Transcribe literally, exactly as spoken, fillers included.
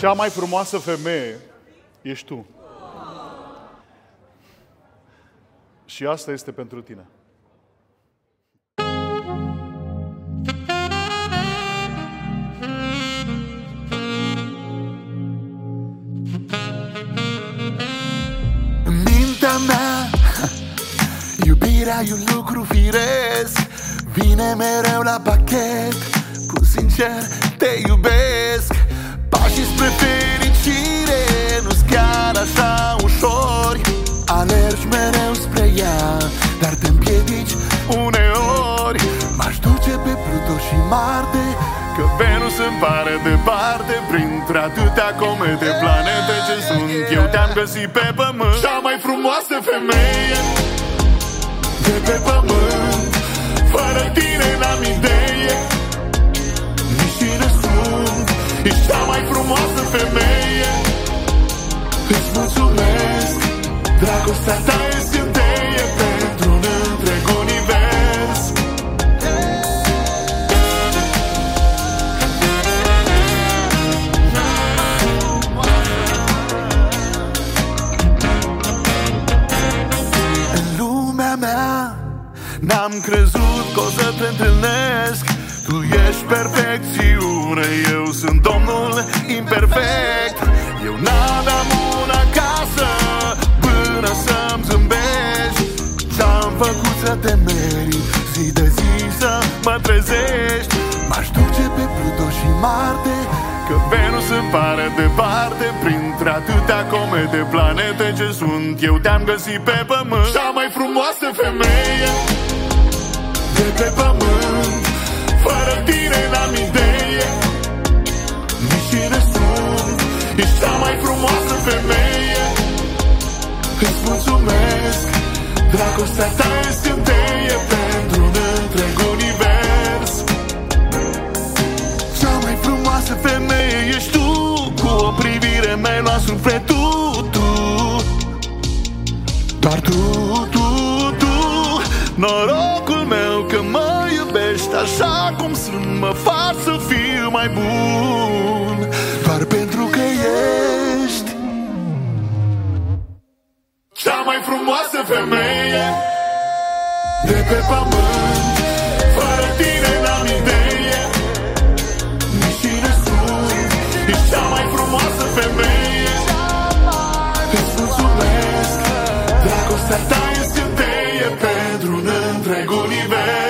Cea mai frumoasă femeie ești tu. Și asta este pentru tine. În mintea mea, iubirea e un lucru firesc, vine mereu la pachet, cu sincer te iubesc. Pașii spre fericire nu-s chiar așa ușori, alergi mereu spre ea, dar te împiedici uneori. M-aș duce pe Pluto și Marte, că Venus îmi pare departe, printre atâtea comete, planete ce sunt, eu te-am găsit pe pământ. Cea mai frumoasă femeie de pe pământ, fără tine n-am idee, nici cine sunt. Ești cea mai frumoasă femeie, îți mulțumesc. Dragostea ta e scânteie pentru un întreg univers. În lumea mea n-am crezut că o să te întâlnesc. Tu ești perfecțiune, eu sunt Domnul imperfect. Eu n-aveam una acasă până să-mi zâmbești. Ce-am făcut să te merit, zi de zi să mă trezești. M-aș duce pe Pluto și Marte, că Venus îmi pare departe, printre atâtea comete, planete ce sunt, eu te-am găsit pe pământ. Cea mai frumoasă femeie de pe pământ, fără tine n-am idee, nici cine sunt. Ești cea mai frumoasă femeie, îți mulțumesc. Dragostea ta e scânteie pentru un întreg univers. Cea mai frumoasă femeie ești tu, cu o privire mi-ai luat sufletul. Tu, doar tu, tu, tu, norocul meu că mă iubești așa cum sunt, mă faci să fiu mai bun, doar pentru că ești cea mai frumoasă femeie de pe pământ. Fără tine n-am idee, nici cine sunt. Ești cea mai frumoasă femeie, îți mulțumesc. Dragostea ta e scânteie pentru un întreg univers.